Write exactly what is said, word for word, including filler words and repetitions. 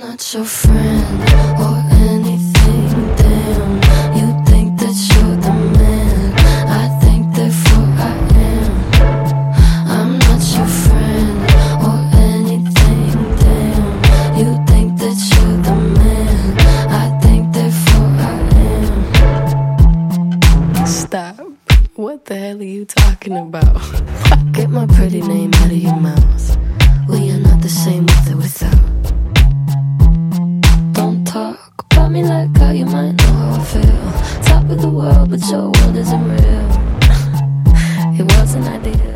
not your friend or anything, damn. You think that you're the man, I think therefore I am. I'm not your friend or anything, damn. You think that you're the man, I think therefore I am. Stop. What the hell are you talking about? Get my pretty name out of your mouth. We are not the same with or without. Don't talk about me like how you might know how I feel. Top of the world, but your world isn't real. It wasn't ideal.